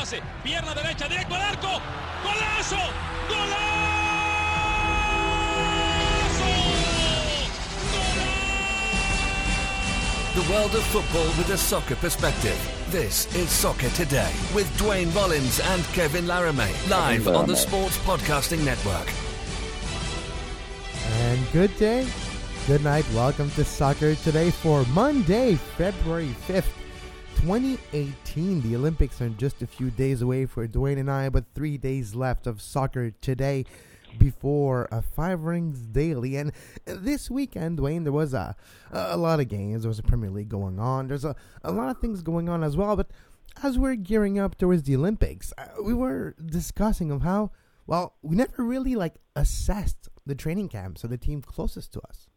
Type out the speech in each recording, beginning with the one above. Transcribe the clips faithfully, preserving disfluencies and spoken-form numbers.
pase, pierna derecha, directo al arco, ¡golazo! ¡Golazo! The world of football with a soccer perspective. This is Soccer Today with Dwayne Mullins and Kevin Laramie, live on the Sports Podcasting Network. And good day, good night. Welcome to Soccer Today for Monday, February fifth, twenty eighteen. The Olympics are just a few days away for Dwayne and I, but three days left of Soccer Today before a Five Rings Daily. And this weekend, Dwayne, there was a a lot of games. There was a Premier League going on. There's a, a lot of things going on as well. But as we're gearing up towards the Olympics, uh, we were discussing of how, well, we never really like assessed the training camps of the team closest to us.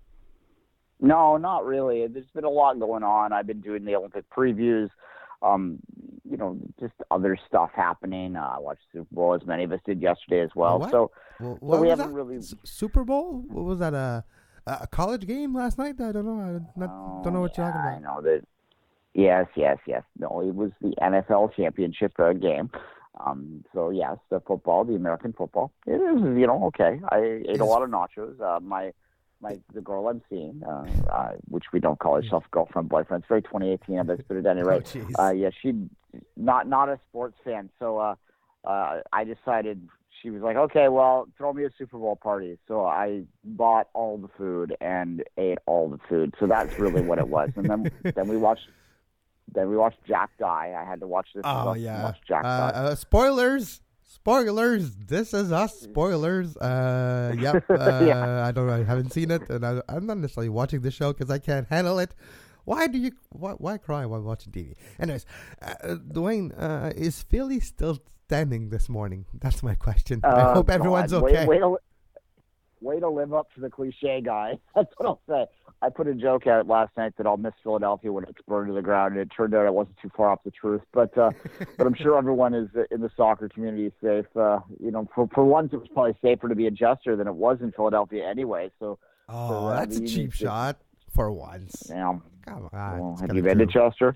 No, not really. There's been a lot going on. I've been doing the Olympic previews. Um, you know, just other stuff happening. Uh, I watched the Super Bowl, as many of us did yesterday as well. What? So, well, so we haven't that? really S- Super Bowl. What was that? A a college game last night? I don't know. I not, oh, don't know what yeah, you're talking I about. know that. Yes, yes, yes. No, it was the N F L championship uh, game. Um, so yes, the football, the American football. It is, you know, okay. I ate Is- a lot of nachos. Uh, my My the girl I'm seeing, uh, uh, which we don't call herself girlfriend boyfriend. It's very twenty eighteen, but at any rate, Oh, jeez. uh, yeah, she not not a sports fan. So uh, uh, I decided she was like, okay, well, throw me a Super Bowl party. So I bought all the food and ate all the food. So that's really what it was. And then then we watched then we watched Jack die. I had to watch this. Oh and yeah. watch Jack Uh, die. uh, spoilers. Spoilers! This is us. Spoilers. Uh, yep. Uh, Yeah. I don't know. I haven't seen it, and I, I'm not necessarily watching the show because I can't handle it. Why do you? Why, why cry while watching T V? Anyways, uh, Dwayne, uh, is Philly still standing this morning? That's my question. I Oh, hope everyone's God. okay. Way, way, to, way to live up to the cliche, guy. That's what I'll say. I put a joke out last night that I'll miss Philadelphia when it's burned to the ground, and it turned out it wasn't too far off the truth. But uh, but I'm sure everyone is in the soccer community is safe. Uh, you know, for for once, it was probably safer to be a jester than it was in Philadelphia anyway. So Oh, so, uh, that's a the cheap Union- shot for once. You know, Come on. well, it's have kinda you been to true. Chester?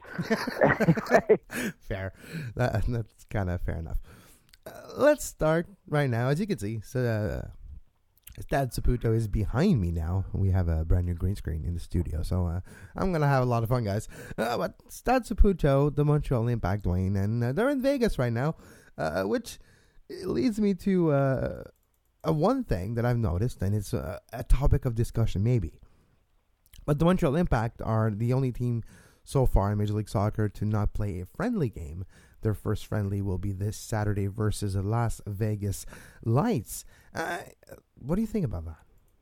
Fair. That, that's kind of fair enough. Uh, let's start right now. As you can see, so, uh, Stad Saputo is behind me now. We have a brand new green screen in the studio, so uh, I'm going to have a lot of fun, guys. Uh, but Stad Saputo, the Montreal Impact, Dwayne, and uh, they're in Vegas right now, uh, which leads me to uh, a one thing that I've noticed, and it's uh, a topic of discussion maybe. But the Montreal Impact are the only team so far in Major League Soccer to not play a friendly game. Their first friendly will be this Saturday versus the Las Vegas Lights. Uh, what do you think about that?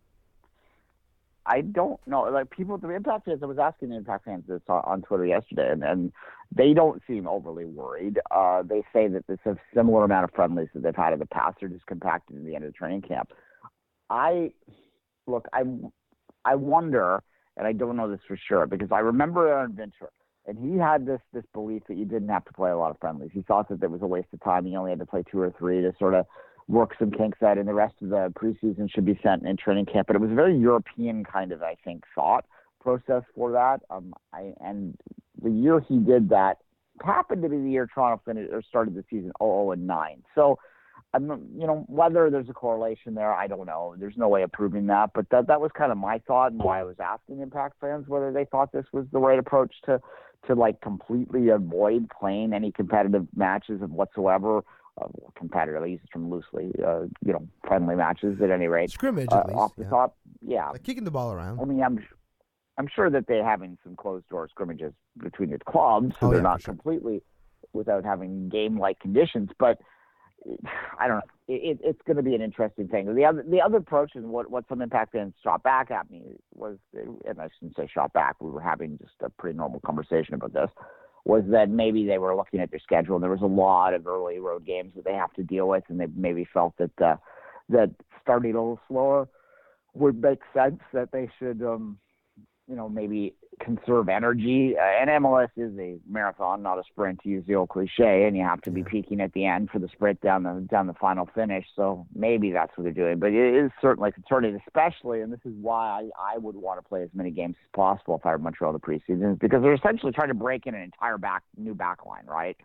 I don't know. Like people, the Impact fans, I was asking the Impact fans this on, on Twitter yesterday, and, and they don't seem overly worried. Uh, they say that it's a similar amount of friendlies that they've had in the past. They're just compacted in the end of the training camp. I look, I, I wonder, and I don't know this for sure because I remember Aaron Ventura, and he had this this belief that you didn't have to play a lot of friendlies. He thought that there was a waste of time. You only had to play two or three to sort of work some kinks out, and the rest of the preseason should be spent in training camp. But it was a very European kind of, I think, thought process for that. Um, I, and the year he did that happened to be the year Toronto finished or started the season oh oh and nine. So, I'm, you know, whether there's a correlation there, I don't know. There's no way of proving that. But that that was kind of my thought and why I was asking Impact fans whether they thought this was the right approach to, to like completely avoid playing any competitive matches of whatsoever. Uh, competitive, I use it from loosely, uh, you know, friendly matches at any rate. Scrimmage, uh, at least. off the yeah. top, yeah. Like kicking the ball around. I mean, I'm I'm sure that they're having some closed door scrimmages between the clubs, so Oh, they're yeah, not for sure. completely without having game like conditions. But I don't know. It, it, it's going to be an interesting thing. The other the other approach and what what some Impact fans shot back at me was, and I shouldn't say shot back. We were having just a pretty normal conversation about this. Was that maybe they were looking at their schedule and there was a lot of early road games that they have to deal with, and they maybe felt that uh, that starting a little slower would make sense, that they should, um, you know, maybe conserve energy. Uh, and M L S is a marathon, not a sprint, to use the old cliche, and you have to be peaking at the end for the sprint down the down the final finish. So maybe that's what they're doing. But it is certainly concerning, especially, and this is why I, I would want to play as many games as possible if I were Montreal the preseason, because they're essentially trying to break in an entire back new back line, right?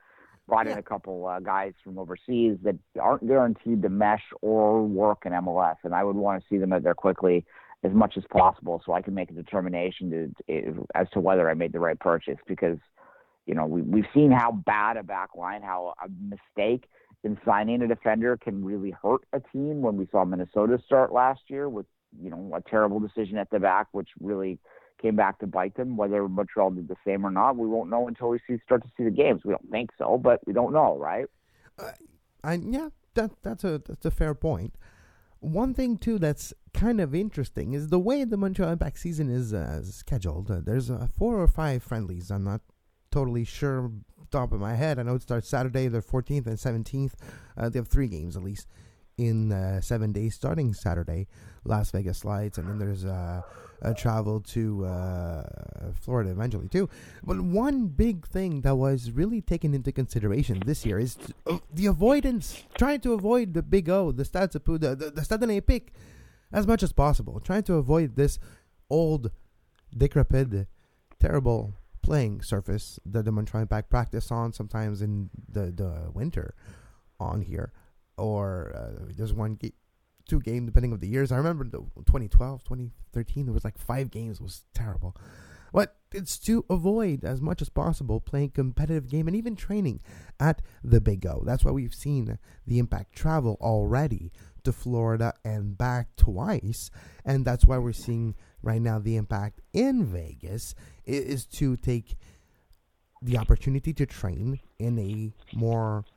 brought Yeah. in a couple uh, guys from overseas that aren't guaranteed to mesh or work in M L S, and I would want to see them out there quickly as much as possible so I can make a determination to, to as to whether I made the right purchase, because you know we, we've seen how bad a back line, how a mistake in signing a defender can really hurt a team. When we saw Minnesota start last year with you know a terrible decision at the back, which really came back to bite them. Whether Montreal did the same or not, we won't know until we see start to see the games. We don't think so, but we don't know, right? Uh, I yeah, that that's a that's a fair point. One thing too that's kind of interesting is the way the Montreal Impact season is uh, scheduled. Uh, there's uh, four or five friendlies. I'm not totally sure top of my head. I know it starts Saturday, the fourteenth and seventeenth. Uh, they have three games at least in uh, seven days, starting Saturday, Las Vegas Lights, and then there's uh, a travel to uh, Florida eventually too. But one big thing that was really taken into consideration this year is to, uh, the avoidance, trying to avoid the Big O, the Stade Saputo, the, the, the Stade Olympique, as much as possible, trying to avoid this old, decrepit, terrible playing surface that the Montreal Impact practice on sometimes in the, the winter on here. Or uh, there's one, ga- two games depending on the years. I remember the twenty twelve, twenty thirteen, there was like five games. It was terrible. But it's to avoid as much as possible playing competitive game and even training at the Big O. That's why we've seen the Impact travel already to Florida and back twice. And that's why we're seeing right now the Impact in Vegas is to take the opportunity to train in a more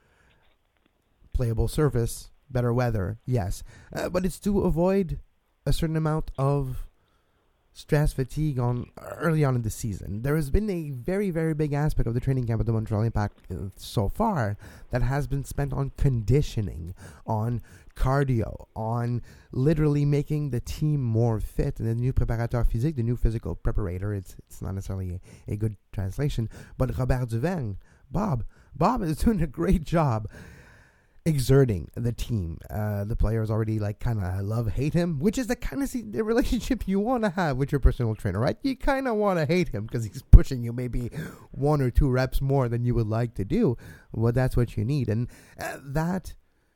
playable surface, better weather, yes. Uh, but it's to avoid a certain amount of stress, fatigue on early on in the season. There has been a very, very big aspect of the training camp of the Montreal Impact uh, so far that has been spent on conditioning, on cardio, on literally making the team more fit. And the new préparateur physique, the new physical preparator, it's it's not necessarily a, a good translation, but Robert Duvang, Bob, Bob is doing a great job exerting the team. Uh, the players already like kind of love hate him, which is the kind of the relationship you want to have with your personal trainer, right? You kind of want to hate him because he's pushing you maybe one or two reps more than you would like to do. Well, that's what you need, and uh, that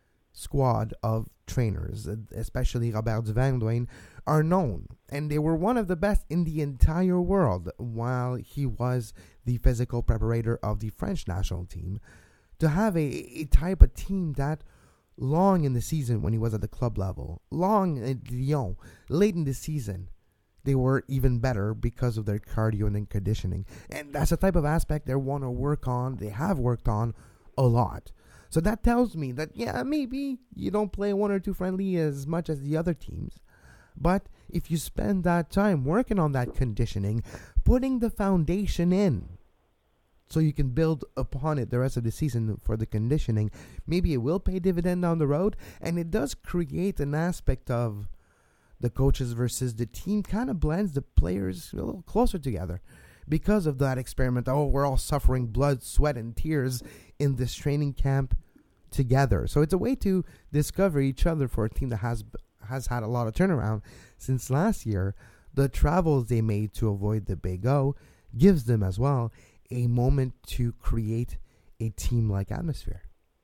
squad of trainers, especially Robert Duvang, Dwayne, are known, and they were one of the best in the entire world while he was the physical preparator of the French national team. To have a, a type of team that long in the season when he was at the club level, long at Lyon, late in the season, they were even better because of their cardio and conditioning. And that's a type of aspect they want to work on, they have worked on a lot. So that tells me that, yeah, maybe you don't play one or two friendly as much as the other teams. But if you spend that time working on that conditioning, putting the foundation in, so you can build upon it the rest of the season for the conditioning, maybe it will pay dividend down the road. And it does create an aspect of the coaches versus the team, kind of blends the players a little closer together because of that experiment. Oh, we're all suffering blood, sweat, and tears in this training camp together. So it's a way to discover each other for a team that has has had a lot of turnaround since last year. The travels they made to avoid the Big O gives them as well a moment to create a team-like atmosphere.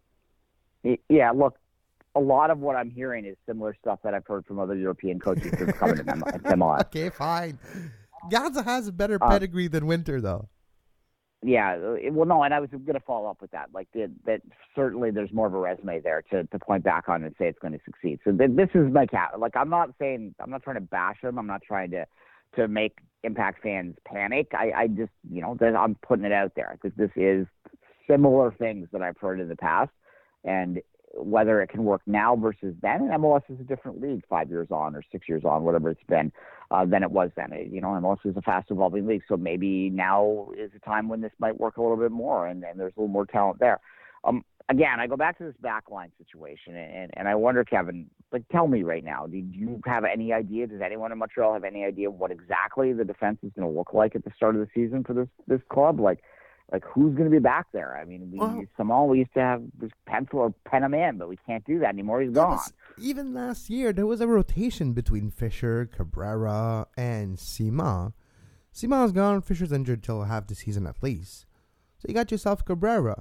Yeah, look, a lot of what I'm hearing is similar stuff that I've heard from other European coaches who've come to M L S. Okay, fine. Garza has a better pedigree uh, than Winter, though. Yeah, well, no, and I was going to follow up with that. Like, the, that certainly there's more of a resume there to, to point back on and say it's going to succeed. So th- this is my cat. Like, I'm not saying, I'm not trying to bash him. I'm not trying to, to make Impact fans panic. I, I just, you know, I'm putting it out there. I think this is similar things that I've heard in the past, and whether it can work now versus then. And M L S is a different league five years on or six years on, whatever it's been, uh, than it was then. You know, M L S is a fast evolving league. So maybe now is a time when this might work a little bit more and, and there's a little more talent there. Um, again, I go back to this backline situation and, and I wonder, Kevin, like, tell me right now, do you have any idea? Does anyone in Montreal have any idea what exactly the defense is going to look like at the start of the season for this, this club? Like, Like, who's going to be back there? I mean, we, well, Simon, we used to have this pencil or pen him in, but we can't do that anymore. He's gone. Even last year, there was a rotation between Fisher, Cabrera, and Simon. Simon's gone. Fisher's injured till half the season at least. So you got yourself Cabrera.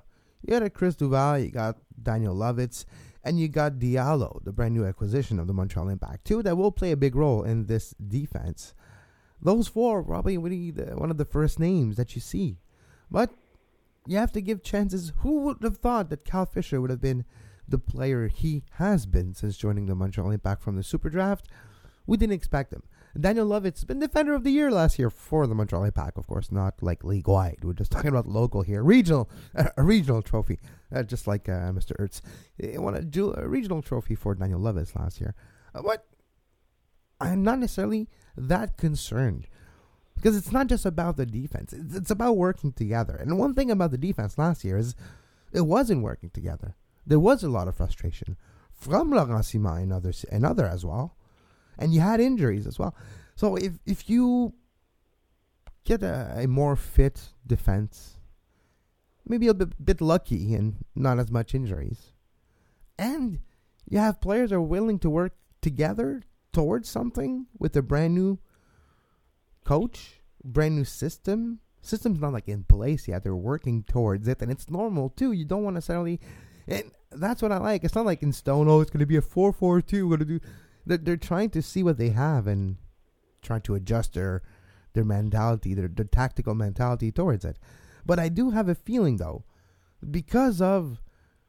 You got Chris Duval, you got Daniel Lovitz, and you got Diallo, the brand new acquisition of the Montreal Impact, too, that will play a big role in this defense. Those four are probably one of the first names that you see. But you have to give chances. Who would have thought that Cal Fisher would have been the player he has been since joining the Montreal Impact from the Super Draft? We didn't expect him. Daniel Lovitz been Defender of the Year last year for the Montreal Impact, of course, not like league-wide. We're just talking about local here. Regional, uh, a regional trophy, uh, just like uh, Mister Ertz. He won a, ju- a regional trophy for Daniel Lovitz last year. Uh, but I'm not necessarily that concerned because it's not just about the defense. It's, it's about working together. And one thing about the defense last year is it wasn't working together. There was a lot of frustration from Laurent Simon and others, and other as well. And you had injuries as well. So if if you get a, a more fit defense, maybe a bit, bit lucky and not as much injuries, and you have players that are willing to work together towards something with a brand new coach, brand new system. System's not like in place yet. They're working towards it, and it's normal too. You don't want to necessarily, and that's what I like. It's not like in stone, oh, it's going to be a four four two. We're going to do. They're, they're trying to see what they have and trying to adjust their their mentality, their, their tactical mentality towards it. But I do have a feeling, though, because of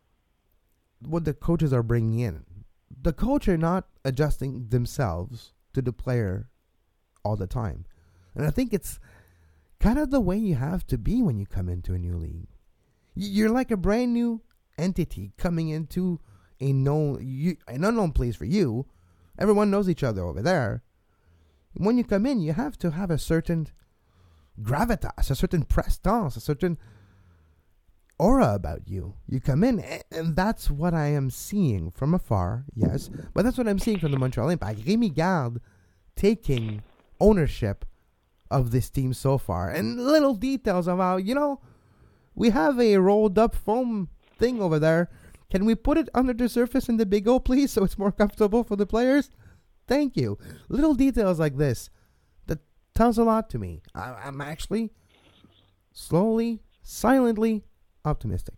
what the coaches are bringing in, the coach are not adjusting themselves to the player all the time. And I think it's kind of the way you have to be when you come into a new league. You're like a brand new entity coming into a known, you, an unknown place for you. Everyone knows each other over there. When you come in, you have to have a certain gravitas, a certain prestance, a certain aura about you. You come in, and that's what I am seeing from afar, yes. But that's what I'm seeing from the Montreal Impact. Rémi Garde taking ownership of this team so far. And little details of how, you know, we have a rolled up foam thing over there. Can we put it under the surface in the Big O, please, so it's more comfortable for the players? Thank you. Little details like this that tells a lot to me. I, I'm actually slowly, silently optimistic.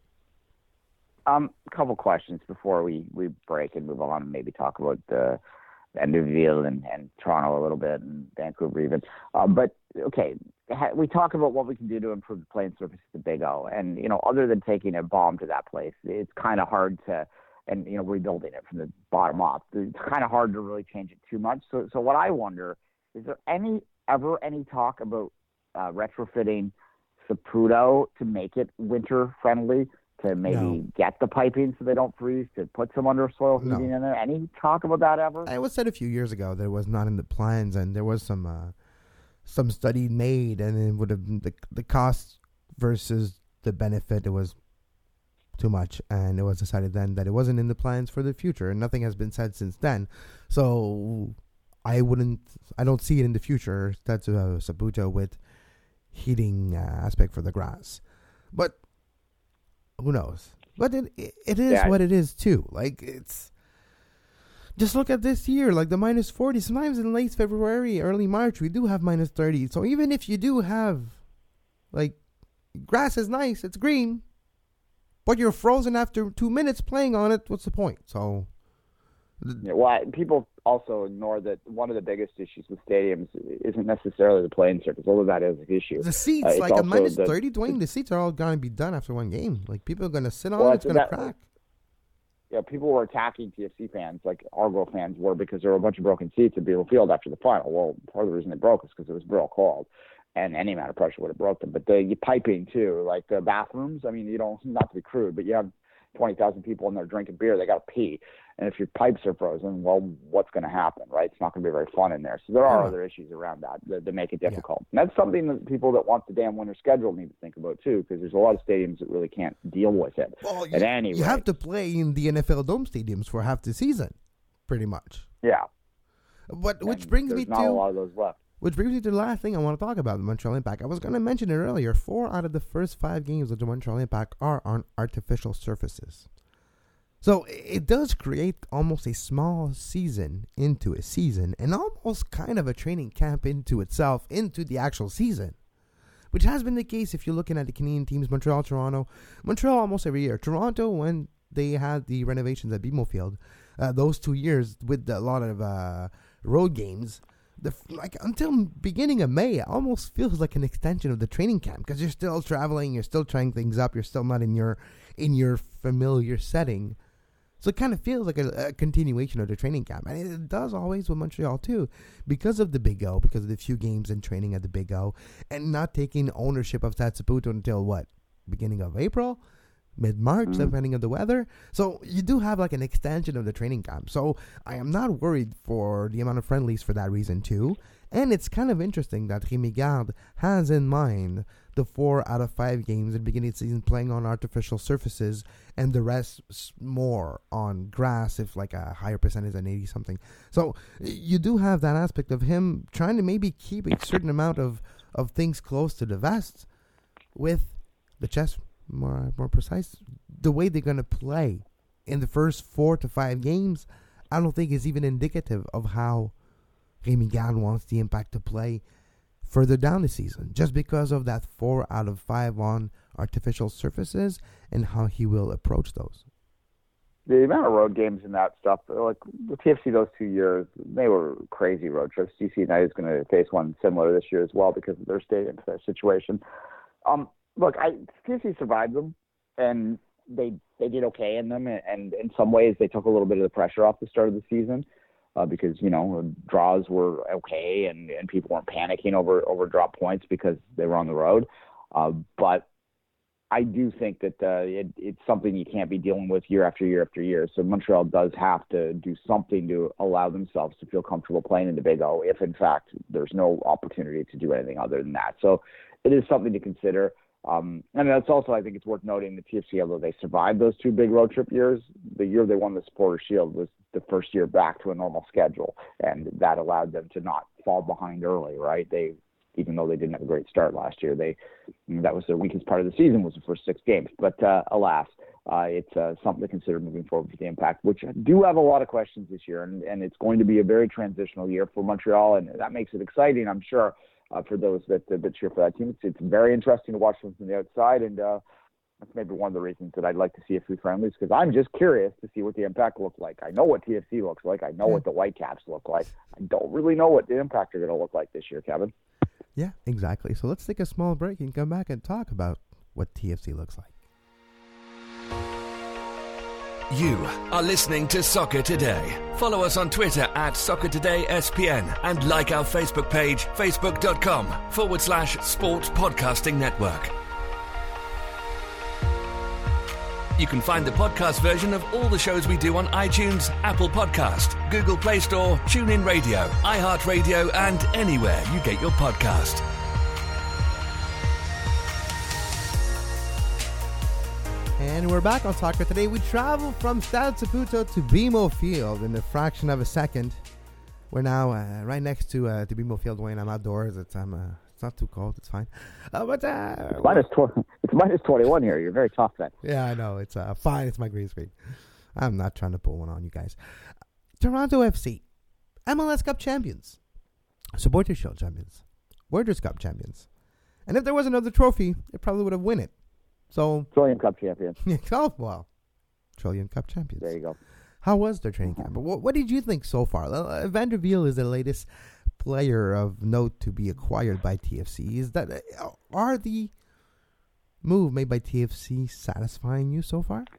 Um, a couple questions before we, we break and move on and maybe talk about the Endeville and, and Toronto a little bit and Vancouver even. Uh, but, okay, we talk about what we can do to improve the playing surface at the Big O. And, you know, other than taking a bomb to that place, it's kind of hard to, and, you know, rebuilding it from the bottom up. It's kind of hard to really change it too much. So, so what I wonder, is there any, ever any talk about uh, retrofitting Saputo to make it winter friendly, to maybe no. get the piping so they don't freeze, to put some undersoil heating no. in there? Any talk about that ever? It was said a few years ago that it was not in the plans, and there was some uh, some study made, and it would have the the cost versus the benefit. It was too much, and it was decided then that it wasn't in the plans for the future, and nothing has been said since then. So I wouldn't, I don't see it in the future. That's a Saputo with heating uh, aspect for the grass, but who knows? But it it, it is yeah. what it is too. Like, it's just look at this year, like the minus forty. Sometimes in late February, early March, we do have minus thirty. So even if you do have, like, grass is nice, it's green, but you're frozen after two minutes playing on it, what's the point? So, yeah, well, people also ignore that one of the biggest issues with stadiums isn't necessarily the playing surface, although that is an issue. The seats, uh, like a minus the, thirty, Dwayne, the seats are all going to be done after one game. Like, people are going to sit on well, it, it's going to crack. Yeah, people were attacking T F C fans, like Argo fans were, because there were a bunch of broken seats at Beagle Field after the final. Well, part of the reason they broke is because it was real cold, and any amount of pressure would have broke them. But the piping, too, like the bathrooms, I mean, you don't, not to be crude, but you have twenty thousand people in there drinking beer, they got to pee. And if your pipes are frozen, well, what's going to happen, right? It's not going to be very fun in there. So there are yeah. other issues around that, that that make it difficult. Yeah. And that's something that people that want the damn winter schedule need to think about, too, because there's a lot of stadiums that really can't deal with it. Well, At you, any you rate. have to play in the N F L Dome stadiums for half the season, pretty much. Yeah. But, which and brings me to... There's not a lot of those left. Which brings me to the last thing I want to talk about, the Montreal Impact. I was going to mention it earlier. Four out of the first five games of the Montreal Impact are on artificial surfaces. So it does create almost a small season into a season, and almost kind of a training camp into itself, into the actual season. which has been the case if you're looking at the Canadian teams, Montreal, Toronto. Montreal almost every year. Toronto, when they had the renovations at B M O Field, uh, those two years with a lot of uh, road games, the like until beginning of May, it almost feels like an extension of the training camp because you're still traveling, you're still trying things up, you're still not in your in your familiar setting. So it kind of feels like a, a continuation of the training camp. And it does always with Montreal, too, because of the Big O, because of the few games and training at the Big O, and not taking ownership of Stade Saputo until, what, beginning of April? Mid-March, mm-hmm. depending on the weather. So you do have like an extension of the training camp. So I am not worried for the amount of friendlies for that reason, too. And it's kind of interesting that Rémi Garde has in mind the four out of five games at the beginning of the season playing on artificial surfaces and the rest more on grass, if like a higher percentage than eighty something. So you do have that aspect of him trying to maybe keep a certain amount of, of things close to the vest with the chest more more precise. The way they're going to play in the first four to five games, I don't think is even indicative of how Rémi Garde wants the Impact to play further down the season, just because of that four out of five on artificial surfaces and how he will approach those. The amount of road games and that stuff, like the T F C those two years, they were crazy road trips. D C United is going to face one similar this year as well because of their stadium situation. Um, look, I T F C survived them, and they they did okay in them, and, and in some ways they took a little bit of the pressure off the start of the season. Uh, because, you know, draws were okay and, and people weren't panicking over, over drop points because they were on the road. Uh, but I do think that uh, it, it's something you can't be dealing with year after year after year. So Montreal does have to do something to allow themselves to feel comfortable playing in the Big O if, in fact, there's no opportunity to do anything other than that. So it is something to consider. Um, and that's also, I think it's worth noting, the T F C, although they survived those two big road trip years, the year they won the Supporters' Shield was the first year back to a normal schedule, and that allowed them to not fall behind early, right? They, even though they didn't have a great start last year, they that was their weakest part of the season was the first six games. But uh, alas, uh, it's uh, something to consider moving forward for the Impact, which do have a lot of questions this year, and, and it's going to be a very transitional year for Montreal, and that makes it exciting, I'm sure. Uh, for those that, that that cheer for that team, it's, it's very interesting to watch them from the outside, and uh, that's maybe one of the reasons that I'd like to see a few friendlies, because I'm just curious to see what the Impact looks like. I know what T F C looks like. I know yeah. what the Whitecaps look like. I don't really know what the Impact are going to look like this year, Kevin. Yeah, exactly. So let's take a small break and come back and talk about what T F C looks like. You are listening to Soccer Today. Follow us on Twitter at Soccer Today S P N and like our Facebook page, facebook.com forward slash Sports Podcasting Network. You can find the podcast version of all the shows we do on iTunes, Apple Podcast, Google Play Store, TuneIn Radio, iHeartRadio, and anywhere you get your podcast. And we're back on Soccer Today. We travel from Stade Saputo to B M O Field in a fraction of a second. We're now uh, right next to uh, to B M O Field, Wayne. I'm outdoors. It's I'm uh, it's not too cold. It's fine. Uh, but uh, it's minus tw- It's minus twenty-one here. You're very tough, then. Yeah, I know. It's uh, fine. It's my green screen. I'm not trying to pull one on you guys. Toronto F C, M L S Cup champions, Supporters' Shield champions, Workers' Cup champions, and if there was another trophy, it probably would have won it. So Trillium Cup champions. Oh, well, Trillium Cup champions. There you go. How was their training camp? What, what did you think so far? Uh, Van der Wiel is the latest player of note to be acquired by T F C. Is that uh, are the move made by T F C satisfying you so far?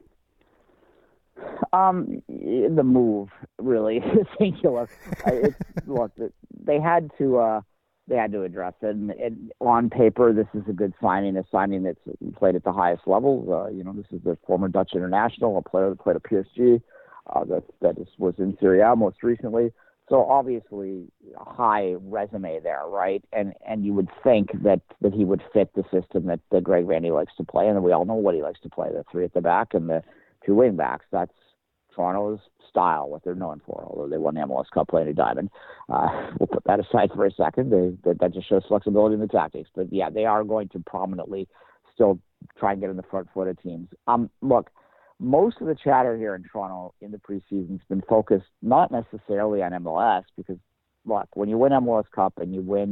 Um, the move really is singular. it's, look, they had to. Uh, They had to address it. And, and on paper, this is a good signing, a signing that's played at the highest levels. Uh, you know, this is the former Dutch international, a player that played at P S G, uh, that, that is, was in Serie A most recently. So obviously a high resume there, right? And and you would think that, that he would fit the system that, that Greg Vanney likes to play. And we all know what he likes to play, the three at the back and the two wing backs. That's Toronto's style, what they're known for, although they won the M L S Cup playing a diamond. Uh, we'll put that aside for a second. They, that, that just shows flexibility in the tactics. But, yeah, they are going to prominently still try and get in the front foot of teams. Um, look, most of the chatter here in Toronto in the preseason has been focused not necessarily on M L S because, look, when you win M L S Cup and you win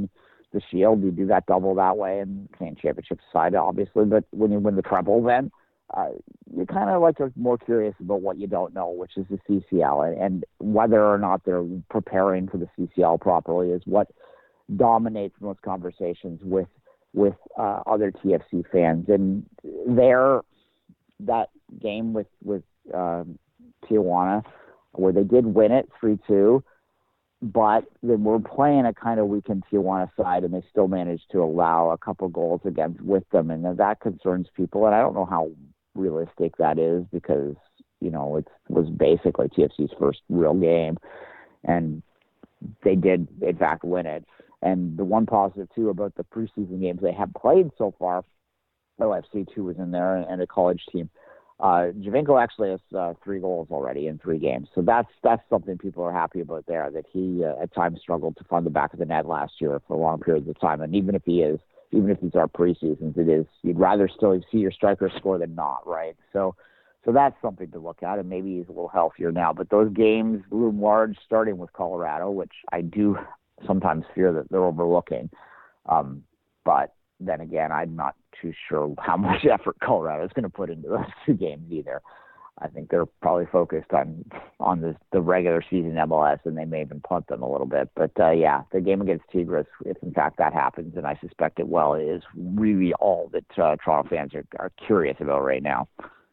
the Shield, you do that double that way, and Canadian Championship side, obviously. But when you win the treble, then uh, you kind of like are more curious about what you don't know, which is the C C L, and, and whether or not they're preparing for the C C L properly is what dominates most conversations with with uh, other T F C fans. And there, that game with with uh, Tijuana, where they did win it three two, but they were playing a kind of weakened Tijuana side, and they still managed to allow a couple goals against with them, and that concerns people. And I don't know how realistic that is, because you know it was basically T F C's first real game, and they did in fact win it. And the one positive too about the preseason games they have played so far, O F C two was in there, and a college team. Uh, Giovinco actually has uh, three goals already in three games, so that's that's something people are happy about there. That he uh, at times struggled to find the back of the net last year for long periods of time, and even if he is, even if these are preseasons, it is you'd rather still see your striker score than not, right? So, so that's something to look at, and maybe he's a little healthier now. But those games loom large, starting with Colorado, which I do sometimes fear that they're overlooking. Um, but then again, I'm not too sure how much effort Colorado is going to put into those two games either. I think they're probably focused on on the, the regular season M L S, and they may even punt them a little bit. But uh, yeah, the game against Tigres, if in fact that happens, and I suspect it will, is really all that uh, Toronto fans are, are curious about right now.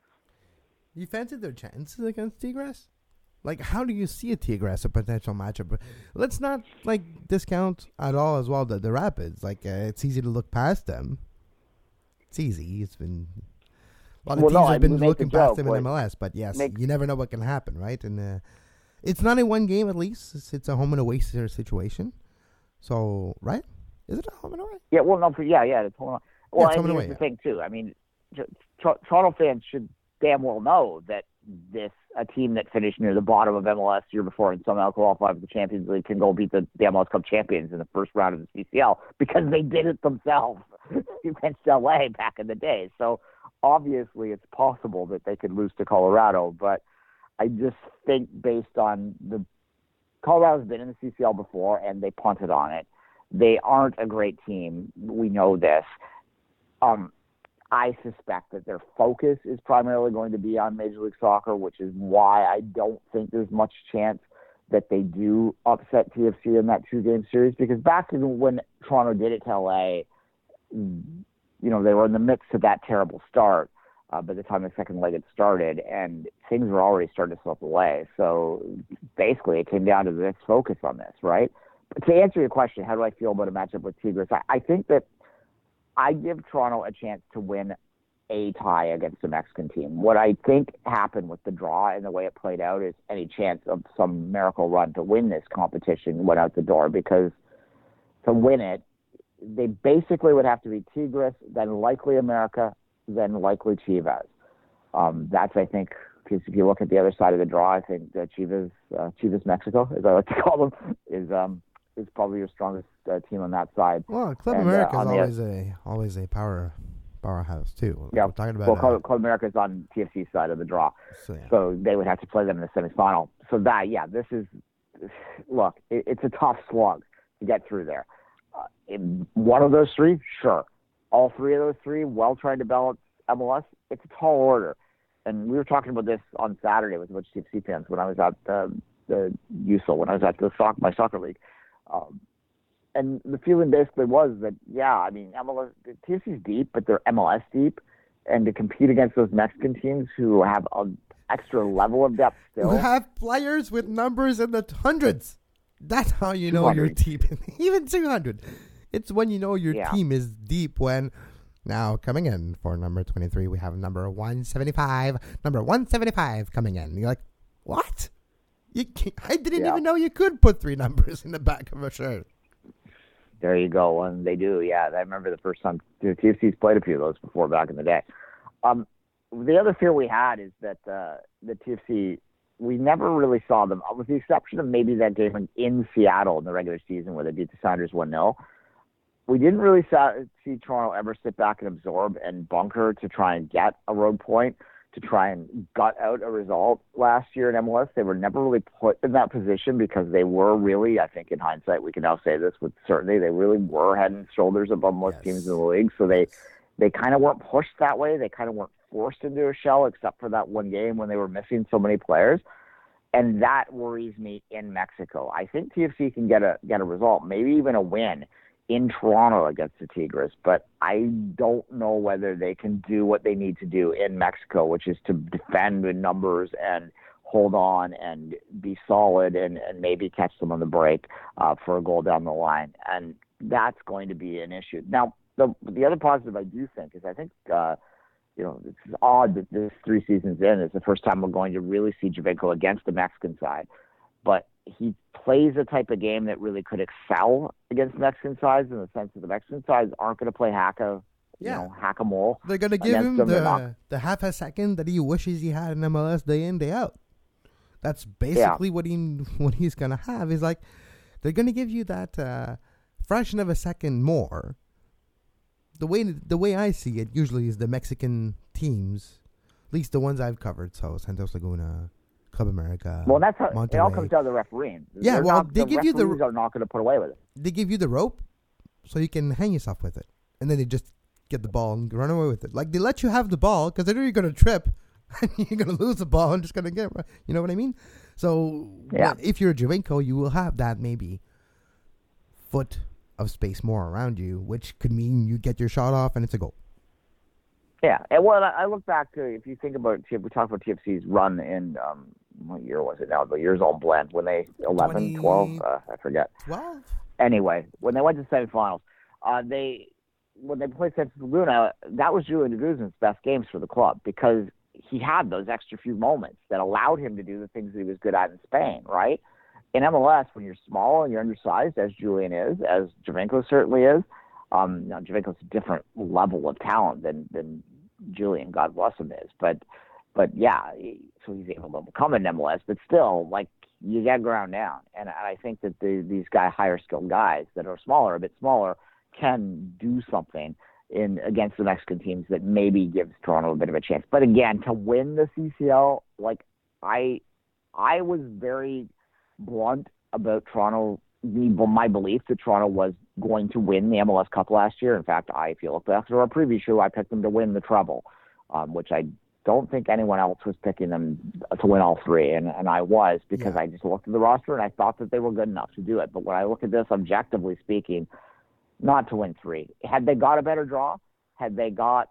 You fancied their chances against Tigres? Like, how do you see a Tigres a potential matchup? Let's not like discount at all as well the, the Rapids. Like, uh, it's easy to look past them. It's easy. It's been a lot of well, teams no, have been looking looking joke, past them in M L S, but yes, make, you never know what can happen, right? And uh, it's not in one game at least. It's, it's a home and away situation. So, right? Is it a home and away? Yeah. Well, no. For, yeah, yeah. It's home. Well, yeah, it's and home and here's away, the thing too. I mean, Toronto fans should damn well know that this a team that finished near the bottom of M L S the year before and somehow qualified for the Champions League can go beat the, the M L S Cup champions in the first round of the C C L because they did it themselves against L A back in the day. So obviously it's possible that they could lose to Colorado, but I just think based on the Colorado's been in the C C L before and they punted on it. They aren't a great team. We know this. Um, I suspect that their focus is primarily going to be on Major League Soccer, which is why I don't think there's much chance that they do upset T F C in that two-game series. Because back when Toronto did it to L A, you know, they were in the midst of that terrible start uh, by the time the second leg had started, and things were already starting to slip away. So basically it came down to this focus on this, right? But to answer your question, how do I feel about a matchup with Tigres? I, I think that I give Toronto a chance to win a tie against a Mexican team. What I think happened with the draw and the way it played out is any chance of some miracle run to win this competition went out the door, because to win it, they basically would have to be Tigres, then likely America, then likely Chivas. Um, that's, I think, because if you look at the other side of the draw, I think that Chivas, uh, Chivas Mexico, as I like to call them, is um, is probably your strongest uh, team on that side. Well, Club and, America uh, is the, always a always a power powerhouse too. Yeah, we're talking about well, uh, Club, Club America is on T F C's side of the draw, so, yeah. so they would have to play them in the semifinal. So that, yeah, this is look, it, it's a tough slug to get through there. Uh, in one of those three, sure. All three of those three, well trying to balance M L S, it's a tall order. And we were talking about this on Saturday with a bunch of T F C fans when I was at uh, the U S L, when I was at the soc- my soccer league. Um, and the feeling basically was that, yeah, I mean, M L S, T F C's deep, but they're M L S deep. And to compete against those Mexican teams who have an extra level of depth still. You have players with numbers in the hundreds. That's how you know you're deep. Even two hundred. It's when you know your yeah. team is deep when... Now, coming in for number twenty-three, we have number one seventy-five. Number one seventy-five coming in. You're like, what? You can't, I didn't yeah. even know you could put three numbers in the back of a shirt. There you go. And they do, yeah. I remember the first time the T F C's played a few of those before back in the day. Um, the other fear we had is that uh, the T F C, we never really saw them, with the exception of maybe that game in Seattle in the regular season where they beat the Sounders one nil. We didn't really see Toronto ever sit back and absorb and bunker to try and get a road point to try and gut out a result last year in M L S. They were never really put in that position because they were really, I think in hindsight, we can now say this with certainty, they really were head and shoulders above most Yes. teams in the league. So they, they kind of weren't pushed that way. They kind of weren't forced into a shell except for that one game when they were missing so many players. And that worries me in Mexico. I think T F C can get a get a result, maybe even a win in Toronto against the Tigres, but I don't know whether they can do what they need to do in Mexico, which is to defend in numbers and hold on and be solid and, and maybe catch them on the break uh, for a goal down the line. And that's going to be an issue. Now, the the other positive I do think is I think, uh, you know, it's odd that this three seasons in is the first time we're going to really see Giovinco against the Mexican side, but he plays a type of game that really could excel against the Mexican sides in the sense that the Mexican sides aren't going to play hack-a, you Yeah. know, hack-a-mole. They're going to give him them. They're the, not- the half a second that he wishes he had in M L S day in, day out. That's basically what he what he's going to have. Is like they're going to give you that uh, fraction of a second more. The way the way I see it usually is the Mexican teams, at least the ones I've covered, so Santos Laguna, Club America. Well, that's how Monterrey. it all comes down to the refereeing. Yeah, They're well, not, they the give you the- referees are not going to put away with it. They give you the rope so you can hang yourself with it. And then they just get the ball and run away with it. Like, they let you have the ball because they know you're going to trip and you're going to lose the ball and just going to get, you know what I mean? So, Yeah. but if you're a Giovinco, you will have that maybe foot of space more around you, which could mean you get your shot off and it's a goal. Yeah, and well, I I look back to if you think about we talked about T F C's run in um, what year was it now? The years all blend when they eleven, twenty twelve, uh, I forget. twelve? Anyway, when they went to semifinals, uh, they when they played Santos Laguna, that was Julian de Guzman's best games for the club because he had those extra few moments that allowed him to do the things that he was good at in Spain, right? In M L S, when you're small and you're undersized, as Julian is, as Giovinco certainly is, um, now Giovinco's a different level of talent than than Julian, God bless him, is, but but yeah, he, so he's able to become an M L S, but still, like you got ground down, and I think that the, these guy higher skilled guys that are smaller, a bit smaller, can do something in against the Mexican teams that maybe gives Toronto a bit of a chance. But again, to win the C C L, like I, I was very blunt about Toronto. My belief that Toronto was going to win the M L S Cup last year. In fact, I if you look back to our preview show, I picked them to win the treble, um, which I don't think anyone else was picking them to win all three, and, and I was because Yeah. I just looked at the roster and I thought that they were good enough to do it. But when I look at this objectively speaking, not to win three. Had they got a better draw, had they got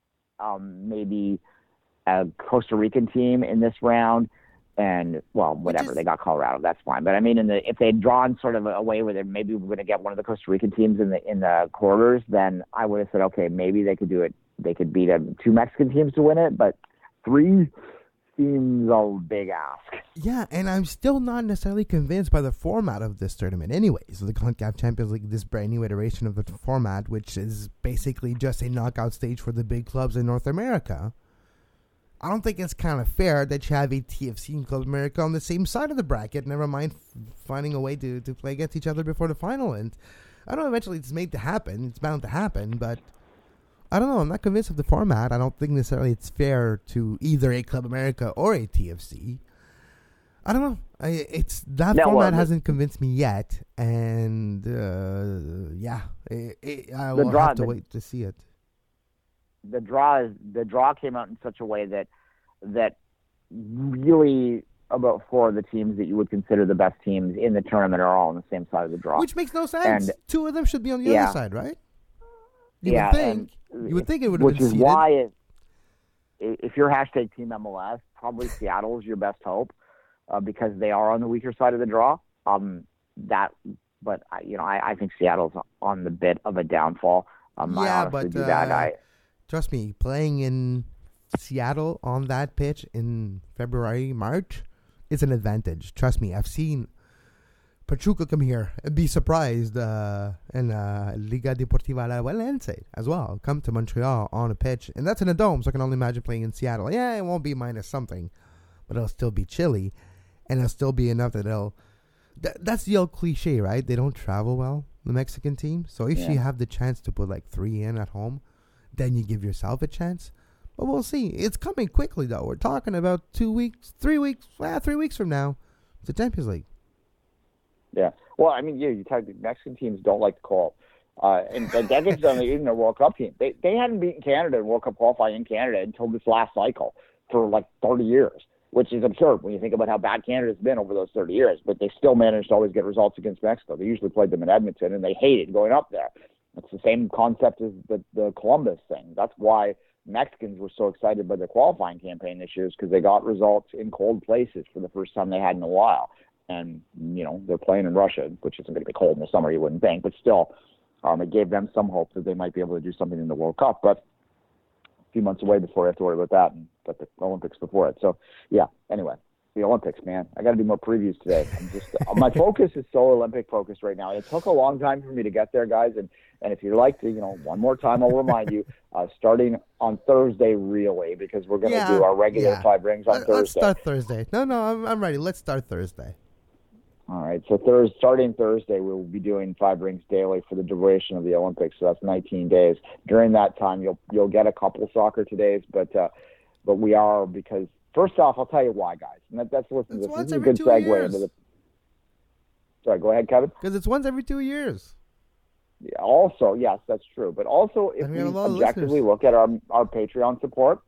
um, maybe a Costa Rican team in this round, and well, whatever, is- they got Colorado, that's fine. But I mean, in the if they'd drawn sort of a way where they maybe we're going to get one of the Costa Rican teams in the in the quarters, then I would have said, okay, maybe they could do it. They could beat um, two Mexican teams to win it, but three seems a big ask. Yeah, and I'm still not necessarily convinced by the format of this tournament anyways. The CONCACAF Champions League, this brand new iteration of the format, which is basically just a knockout stage for the big clubs in North America. I don't think it's kind of fair that you have a T F C and Club America on the same side of the bracket, never mind f- finding a way to, to play against each other before the final. And I don't know, eventually it's made to happen. It's bound to happen, but I don't know. I'm not convinced of the format. I don't think necessarily it's fair to either a Club America or a T F C. I don't know. I, it's that No, format well, the- hasn't convinced me yet, and uh, yeah, it, it, I The will draw- have to the- wait to see it. The draw is the draw came out in such a way that that really about four of the teams that you would consider the best teams in the tournament are all on the same side of the draw. Which makes no sense. And- Two of them should be on the Yeah. other side, right? You yeah, would think. and You would think it would have which been is seeded. why it, if you're hashtag Team M L S, probably Seattle is your best hope uh, because they are on the weaker side of the draw. Um, that, but I- you know, I, I think Seattle's on the bit of a downfall. Um, I Yeah, honestly but do that. uh, I, trust me, playing in Seattle on that pitch in February, March is an advantage. Trust me, I've seen Pachuca come here and be surprised, uh, and uh, Liga Deportiva Alajuelense as well come to Montreal on a pitch, and that's in a dome. So I can only imagine playing in Seattle. Yeah, it won't be minus something, but it'll still be chilly, and it'll still be enough that it'll. Th- that's the old cliche, right? They don't travel well, the Mexican team. So if Yeah. you have the chance to put like three in at home, then you give yourself a chance. But we'll see. It's coming quickly, though. We're talking about two weeks, three weeks, well, three weeks from now, the Champions League. Yeah. Well, I mean, yeah, you talk, Mexican teams don't like to call. Uh, and the decades on even their World Cup team, they they hadn't beaten Canada in World Cup qualifying in Canada until this last cycle for like thirty years, which is absurd when you think about how bad Canada's been over those thirty years. But they still managed to always get results against Mexico. They usually played them in Edmonton, and they hated going up there. It's the same concept as the, the Columbus thing. That's why Mexicans were so excited by the qualifying campaign this year, is because they got results in cold places for the first time they had in a while. And, you know, they're playing in Russia, which isn't going to be cold in the summer, you wouldn't think. But still, um, it gave them some hope that they might be able to do something in the World Cup. But a few months away before we have to worry about that, and but the Olympics before it. So, yeah, anyway, the Olympics, man. I got to do more previews today. I'm just my focus is so Olympic focused right now. It took a long time for me to get there, guys. And, and if you'd like to, you know, one more time, I'll remind you, uh, starting on Thursday, really, because we're going to yeah, do our regular yeah. five rings on Let, Thursday. Let's start Thursday. No, no, I'm, I'm ready. Let's start Thursday. All right, so Thursday, starting Thursday, we'll be doing Five Rings daily for the duration of the Olympics. So that's nineteen days. During that time, you'll you'll get a couple soccer todays, but uh, but we are because first off, I'll tell you why, guys. And that, that's listen. This, this is a good segue years. into the. Sorry, go ahead, Kevin. Because it's once every two years. Yeah, also, yes, that's true. But also, if we, we objectively look at our our Patreon support,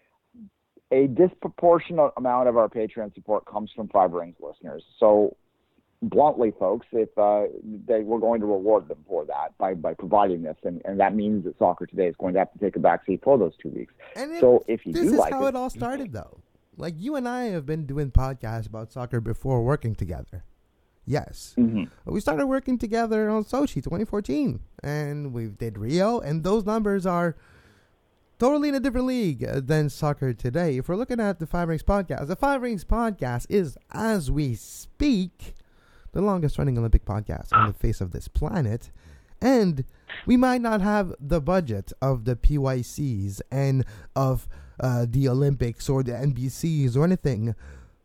a disproportionate amount of our Patreon support comes from Five Rings listeners. So. Bluntly, folks, if uh, they, we're going to reward them for that by, by providing this, and, and that means that Soccer Today is going to have to take a backseat for those two weeks. And so if you this do is like how it, it all started, though. Like you and I have been doing podcasts about soccer before working together. Yes, mm-hmm. we started working together on Sochi twenty fourteen, and we did Rio, and those numbers are totally in a different league than Soccer Today. If we're looking at the Five Rings podcast, the Five Rings podcast is, as we speak, the longest running Olympic podcast on the face of this planet. And we might not have the budget of the P Y Cs and of uh, the Olympics or the N B Cs or anything,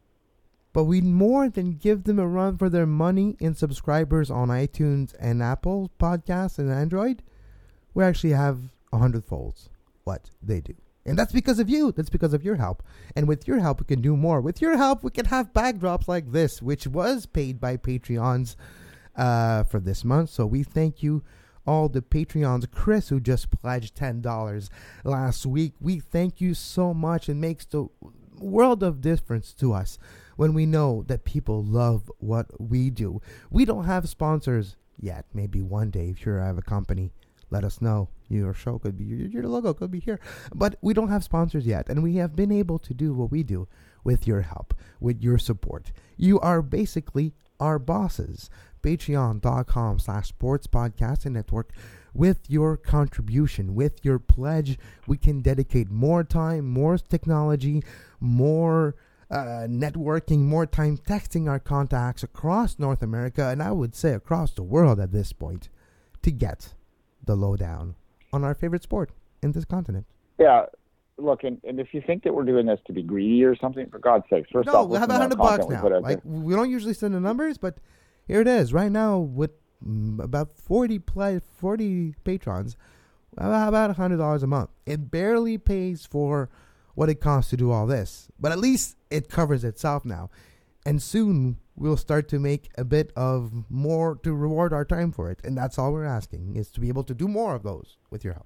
but we more than give them a run for their money in subscribers on iTunes and Apple Podcasts and Android. We actually have a hundredfolds what they do. And that's because of you. That's because of your help. And with your help, we can do more. With your help, we can have backdrops like this, which was paid by Patreons uh, for this month. So we thank you, all the Patreons. Chris, who just pledged ten dollars last week. We thank you so much. It makes the world of difference to us when we know that people love what we do. We don't have sponsors yet. Maybe one day, if you have a company, let us know. Your show could be, your, your logo could be here. But we don't have sponsors yet. And we have been able to do what we do with your help, with your support. You are basically our bosses. Patreon.com slash sports podcasting network. With your contribution, with your pledge, we can dedicate more time, more technology, more uh, networking, more time texting our contacts across North America, and I would say across the world at this point, to get the lowdown on our favorite sport in this continent. Yeah, look, and, and if you think that we're doing this to be greedy or something, for God's sake, first no, off, we have a hundred bucks now. We, like, we don't usually send the numbers, but here it is right now with mm, about forty play, forty patrons, about a hundred dollars a month. It barely pays for what it costs to do all this, but at least it covers itself now, and soon we'll start to make a bit of more to reward our time for it. And that's all we're asking, is to be able to do more of those with your help.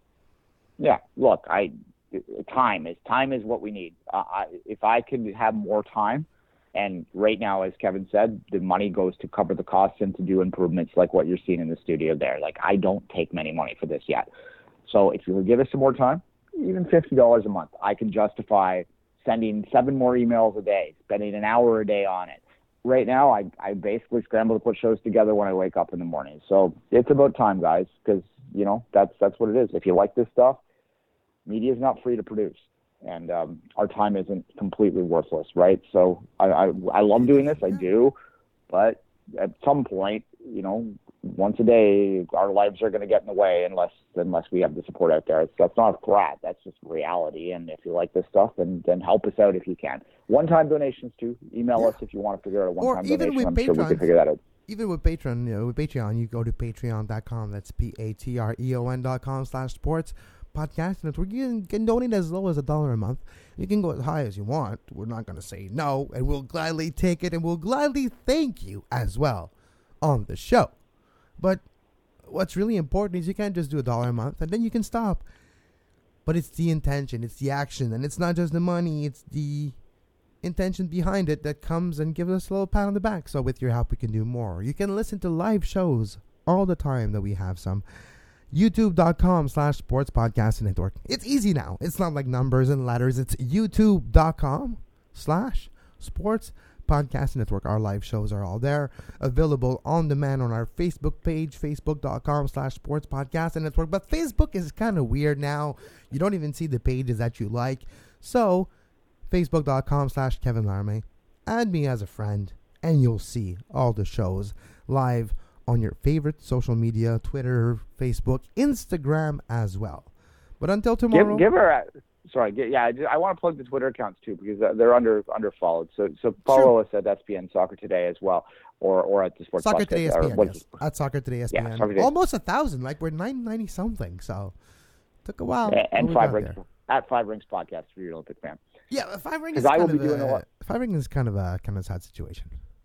Yeah, look, I time is time is what we need. Uh, I, if I could have more time, and right now, as Kevin said, the money goes to cover the costs and to do improvements like what you're seeing in the studio there. Like, I don't take many money for this yet. So if you would give us some more time, even fifty dollars a month, I can justify sending seven more emails a day, spending an hour a day on it. Right now, I, I basically scramble to put shows together when I wake up in the morning. So it's about time, guys, because, you know, that's that's what it is. If you like this stuff, media is not free to produce, and um, our time isn't completely worthless, right? So I, I, I love doing this, I do, but at some point, you know, once a day, our lives are going to get in the way unless unless we have the support out there. It's, that's not a threat. That's just reality. And if you like this stuff, then then help us out if you can. One-time donations too. Email yeah. us if you want to figure out a one-time or even donation. With I'm Patreon, sure we can figure that out. Even with Patreon, you know, with Patreon, you go to patreon dot com. That's P A T R E O N dot com slash sports Podcast Network. You can, can donate as low as a dollar a month. You can go as high as you want. We're not going to say no, and we'll gladly take it, and we'll gladly thank you as well on the show. But what's really important is you can't just do a dollar a month, and then you can stop. But it's the intention, it's the action, and it's not just the money, it's the intention behind it that comes and gives us a little pat on the back. So with your help, we can do more. You can listen to live shows all the time that we have some. YouTube.com slash Sports Podcast Network. It's easy now. It's not like numbers and letters. It's YouTube.com slash Sports Podcast Network. Our live shows are all there, available on demand on our Facebook page, Facebook.com slash Sports Podcast Network. But Facebook is kind of weird now. You don't even see the pages that you like. So Facebook.com slash Kevin Larme. Add me as a friend, and you'll see all the shows live on your favorite social media, Twitter, Facebook, Instagram as well. But until tomorrow... Give, give her a... Sorry, yeah, I, I want to plug the Twitter accounts too, because uh, they're under under followed. So so follow sure. us at S P N Soccer Today as well, or or at the Sports Soccer Podcast, Today S P N, or, yes. At Soccer Today S P N. Yeah, Soccer Today. Almost a thousand, like we're nine ninety something, so took a while. And, and Five Rings, at Five Rings Podcast for your Olympic fan. Yeah, Five Rings is I kind will of be doing a, a lot. Five Rings is kind of a kind of sad situation.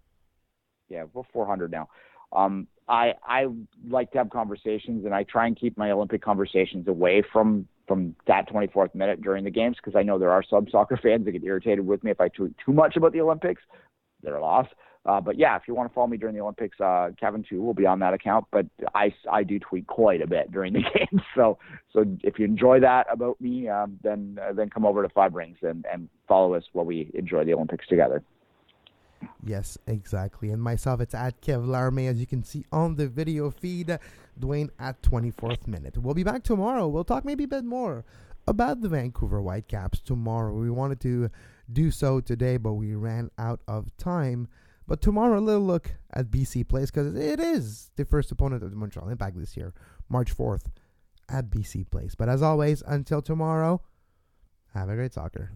Yeah, we're four hundred now. Um, I I like to have conversations, and I try and keep my Olympic conversations away from from that twenty-fourth minute during the games, because I know there are some soccer fans that get irritated with me if I tweet too much about the Olympics. They're lost. Uh, but yeah, if you want to follow me during the Olympics, uh, Kevin too will be on that account. But I, I do tweet quite a bit during the games. So so if you enjoy that about me, um, then uh, then come over to Five Rings and, and follow us while we enjoy the Olympics together. Yes, exactly. And myself, it's at Kev Larme, as you can see on the video feed. Dwayne at twenty-fourth minute. We'll be back tomorrow. We'll talk maybe a bit more about the Vancouver Whitecaps tomorrow. We wanted to do so today, but we ran out of time. But tomorrow, a little look at B C Place, because it is the first opponent of the Montreal Impact this year, March fourth, at B C Place. But as always, until tomorrow, have a great soccer.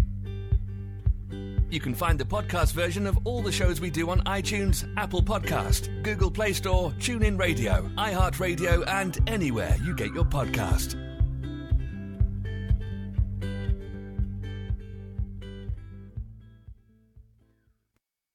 You can find the podcast version of all the shows we do on iTunes, Apple Podcast, Google Play Store, TuneIn Radio, iHeartRadio, and anywhere you get your podcast.